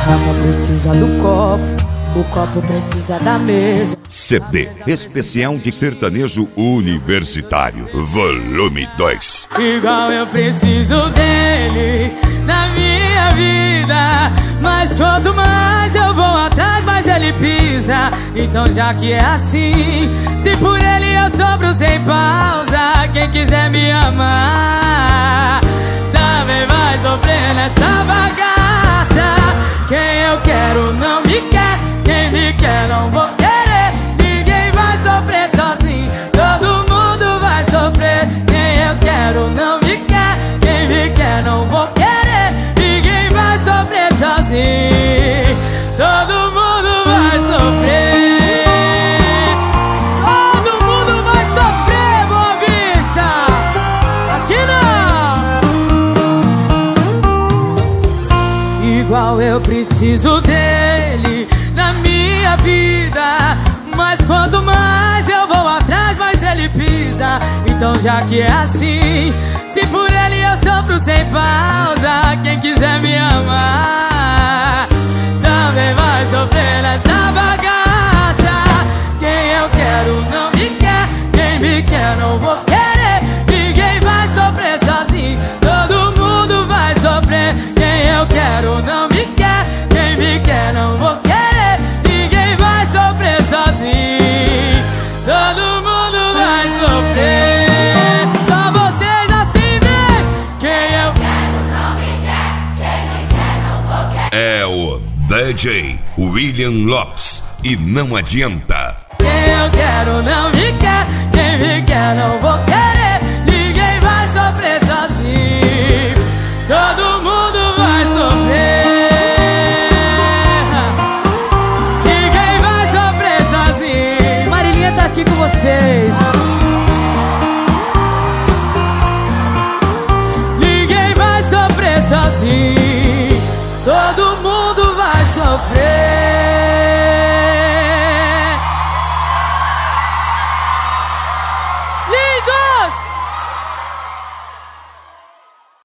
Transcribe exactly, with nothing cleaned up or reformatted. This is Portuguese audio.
garrafa precisa do copo, o copo precisa da mesa. C D especial de sertanejo universitário, volume dois. Igual eu preciso dele na minha vida, mas quanto mais eu vou atrás, mais ele pisa. Então já que é assim, se por ele eu sofro sem pausa, quem quiser me amar também vai sofrer nessa bagaça. Quem eu quero não me quer, quem me quer não vou querer. Ninguém vai sofrer sozinho, todo mundo vai sofrer. Quem eu quero não me quer, quem me quer não vou querer. Ninguém vai sofrer sozinho, todo mundo vai sofrer. Todo mundo vai sofrer, Boa Vista. Aqui não. Igual eu preciso dele na minha vida, mas quanto mais eu vou atrás, mais ele pisa. Então já que é assim, se por ele eu sofro sem pausa, quem quiser me amar também vai sofrer nessa bagaça. Quem eu quero não me quer, quem me quer não vou querer. Ninguém vai sofrer sozinho, todo mundo vai sofrer. Quem eu quero não me quer, quem me quer não vou querer. Ninguém vai sofrer sozinho, todo mundo vai sofrer. Só vocês assim vem. Quem eu quero não me quer, quem me quer não vou querer. É o D J William Lopes e não adianta. Quem eu quero não me quer, quem me quer não vou querer.